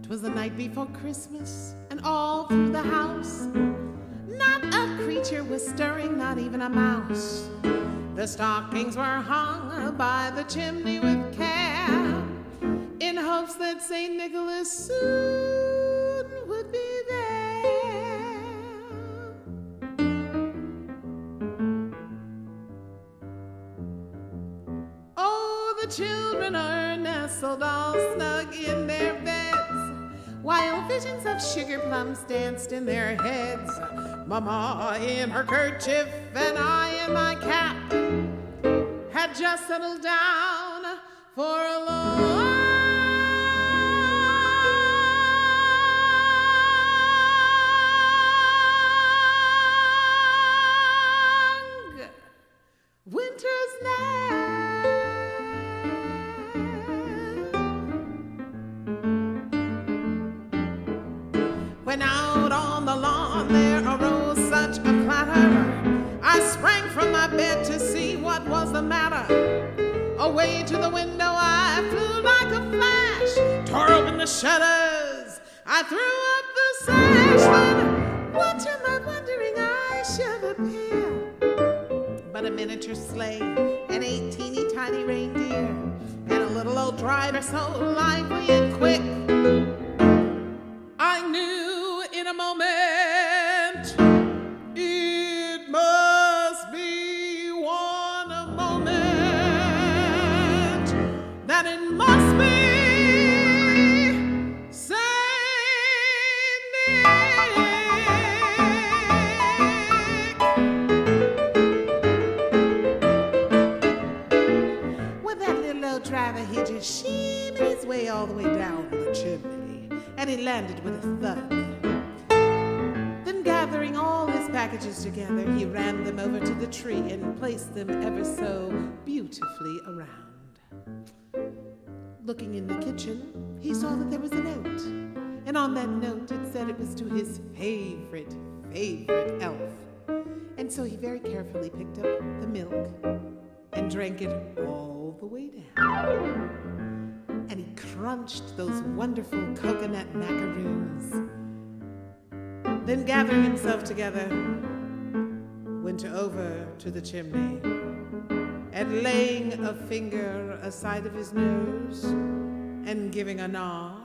'Twas the night before Christmas, and all through the house not a creature was stirring, not even a mouse. The stockings were hung by the chimney with care, in hopes that St. Nicholas soon would be there. Oh, the children are nestled all snug in their beds, while visions of sugar plums danced in their heads. Mama in her kerchief and I in my cap had just settled down for a long winter's night. When out on the lawn there arose such a clatter, I sprang from my bed to see what was the matter. Away to the window I flew like a flash, tore open the shutters, I threw up the sash. Then what am I wondering I should appear but a miniature sleigh and a teeny tiny reindeer and a little old driver so lively and quick. I knew in a moment it must be one moment, that it must be Saint Nick. With that little old driver, he just shimmied his way all the way down the chimney, and he landed with a thud. Then gathering all his packages together, he ran them over to the tree and placed them ever so beautifully around. Looking in the kitchen, he saw that there was a note, and on that note it said it was to his favorite elf. And so he very carefully picked up the milk and drank it all the way down. And he crunched those wonderful coconut macaroons. Then gathering himself together, went over to the chimney, and laying a finger aside of his nose and giving a nod,